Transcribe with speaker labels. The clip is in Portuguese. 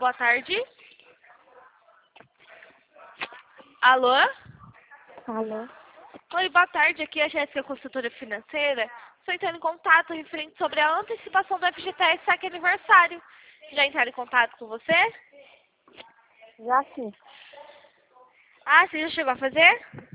Speaker 1: boa tarde. Alô?
Speaker 2: Alô?
Speaker 1: Oi, boa tarde. Aqui é a Jéssica, consultora financeira. Estou entrando em contato referente sobre a antecipação do FGTS SAC aniversário. Já entraram em contato com você?
Speaker 2: Já sim.
Speaker 1: Ah, você já chegou a fazer?